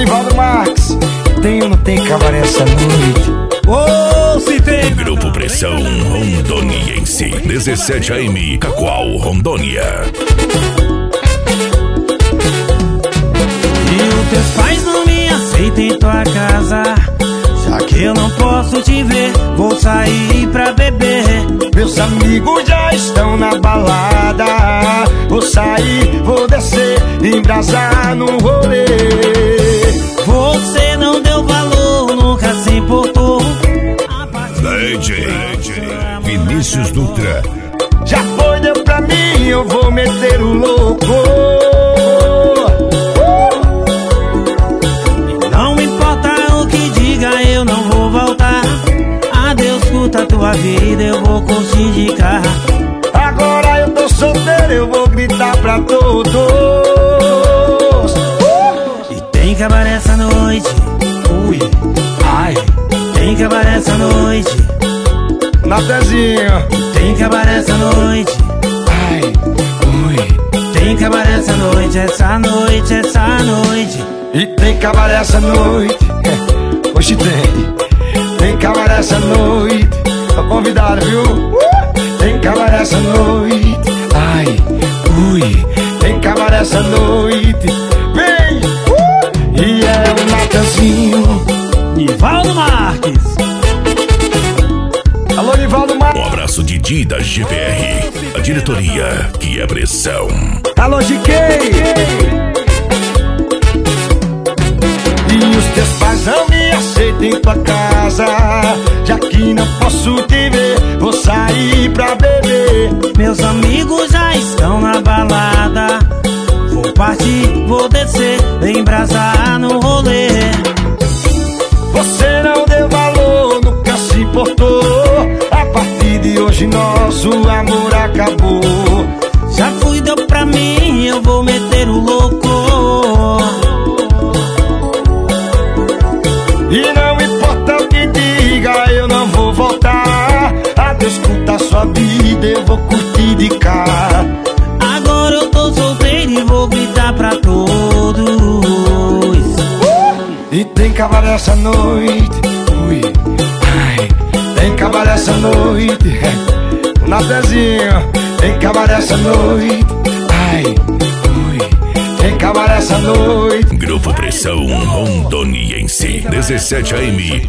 Nivaldo Marques, tem ou não tem cabaré essa noite? Oh, se tem. Grupo Pressão Rondoniense, 17 AM, Cacoal, Rondônia. E os teus pais não me aceitam em tua casa, já que eu não posso te ver, vou sair pra beber. Meus amigos já estão na balada, vou sair, vou descer, embrasar no rolê. Você não deu valor, nunca se importou. DJ Vinícius Dutra. Já foi, deu pra mim, eu vou meter o louco. Não importa o que diga, eu não vou voltar. Adeus, curta a tua vida, eu vou curtir de carro. Agora eu tô solteiro, eu vou gritar pra todos. E tem cabaré essa noite, ui, ai. Tem cabaré essa noite, Natezinho. tem cabaré essa noite, Ai, ui. tem cabaré essa noite, essa noite, essa noite. E tem cabaré essa noite. Hoje tem cabaré essa noite. Tô convidado, viu? Tem cabaré essa noite. Ai, ui. Tem cabaré essa noite. Vem! E é o Natanzinho. Nivaldo Marques. Alô, Nivaldo Um Marques. abraço Didi da GPR, a diretoria que é pressão. Alô, GK. E os teus pais não me aceitam em tua casa, já que não posso te ver, vou sair pra beber. Meus amigos já estão na balada, vou partir, vou descer, embrasar no rolê. Você não deu valor, nunca se importou. A partir de hoje nosso amor acabou. Já fui, deu pra mim, eu vou meter o louco. E não importa o que diga, eu não vou voltar. Adeus, curta a sua vida, eu vou curtir de cá. Agora eu tô solteiro e vou gritar pra todos. E tem cabaré essa noite, ui, ai. Tem cabaré essa noite, Natezinho. Tem cabaré essa noite, ai, ui. Tem cabaré essa noite. Grupo Pressão Rondoniense, 17 AM.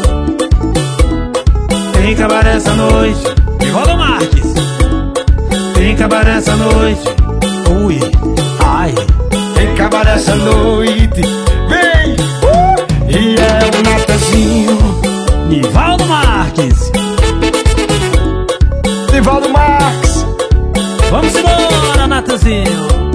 Tem cabaré essa noite, Nivaldo Marques. Tem cabaré essa noite, ui, ai. Tem cabaré essa noite, vem! E é o Natanzinho. Nivaldo Marques. Nivaldo Marques. Vamos embora, Natanzinho.